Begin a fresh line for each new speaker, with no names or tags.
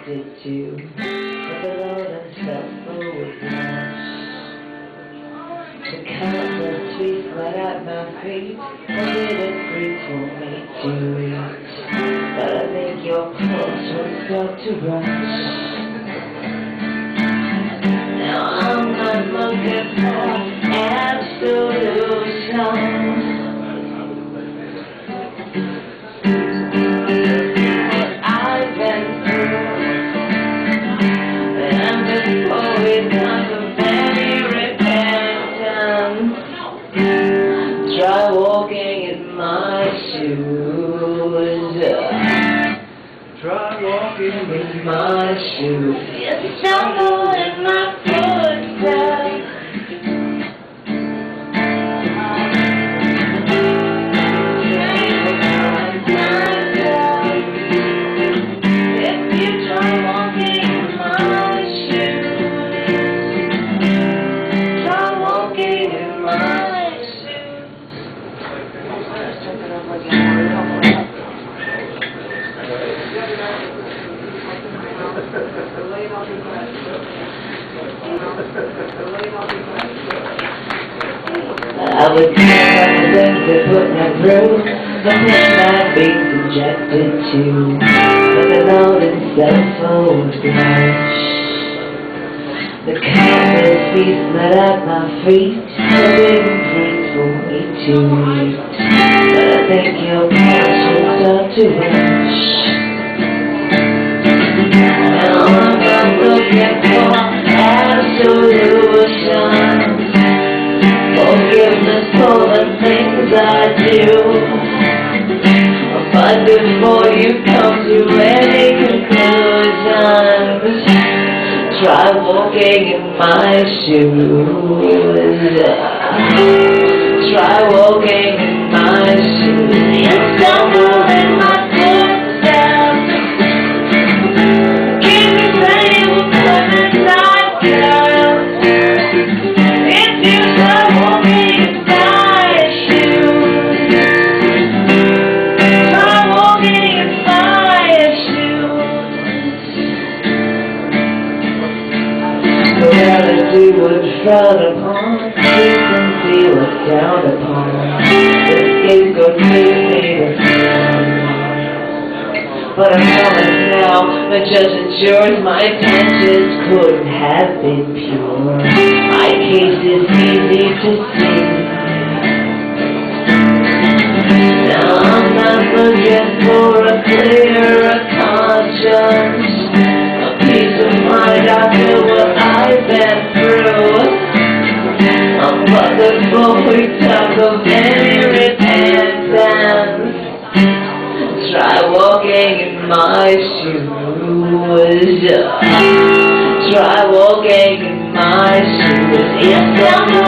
rejected too, but the Lord himself was lost. The countless sweets right at my feet, forbidden fruit for me to eat. But I think your pulse will start to rush. Now I'm not looking for absolution. I've been through, and before we come to any repentance, try walking in my shoes. Try walking in my shoes. You stumble in my footsteps. If you try walking in my shoes, try walking in my shoes. I would tell them to put me through, but then I'd be subjected to, but the Lord himself would blush. The countless feast met at my feet, forbidden fruit for me to eat, but I think your pulse will start to rush. Now I'm not looking for absolution, forgiveness for the things I do, but before you come to any conclusions, try walking in my shoes. Try walking in my shoes. You stumble in my footsteps. Keep me saying we'll come inside, girl. If you try walking in my shoes, try walking in my shoes. Reality would frown upon, decency was down upon, the scapegoat made me the fun. But I promise now, the judge ensures my intentions couldn't have been pure. My case is easy to see. Now I'm not looking for a clearer conscience, a peace of mind after what I've been through. But before we talk of any repentance, try walking in my shoes. Try walking in my shoes. Yes,